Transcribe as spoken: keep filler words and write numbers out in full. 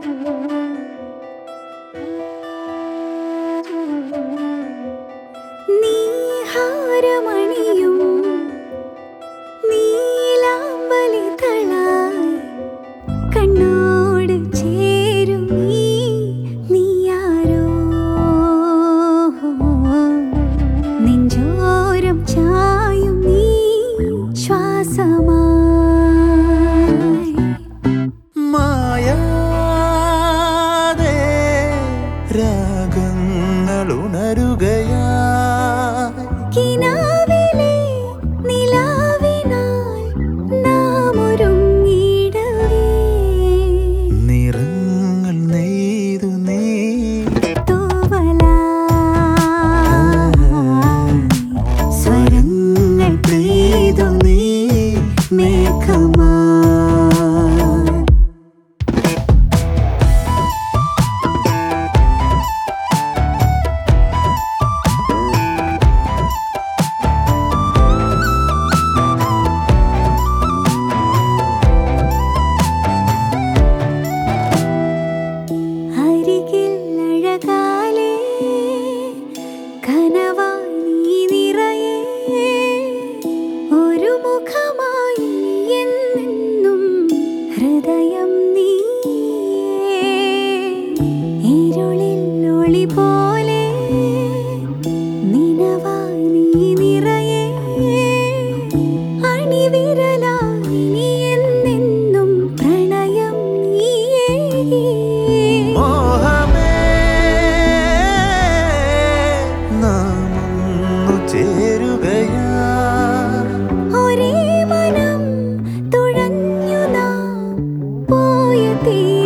നീഹാരമണിയും നീലാമ്പലിതളായി കണ്ണോട് ചേരും നീ നീയാരോ നെഞ്ചോരം ചായും നീ ശ്വാസമായി മായാതെ രാഗങ്ങൾ ഉണരുകയായി കിനാവിലെ നിലാവിനാൽ നാം ഒരുങ്ങിയിടവേ നിറങ്ങൾ നെയ്തു നീ തൂവലായി സ്വരങ്ങൾ പെയ്തു നീ മേഘമായി അരികിൽ അഴകാലേ കനവായി നീ നിറയേ ഒരു മുഖമായി എന്നെന്നും ഹൃദയം നീയേ ഇരുളിൽ ഒളി പോലെ നിനവായി നീ നിറയേ അണിവിരലായി നീ എന്നെന്നും പ്രണയം നീയേ മോഹമേ നാമൊന്നു ചേരുകയാ ഒരേ മനം തുഴഞ്ഞു നാം പോയ തീ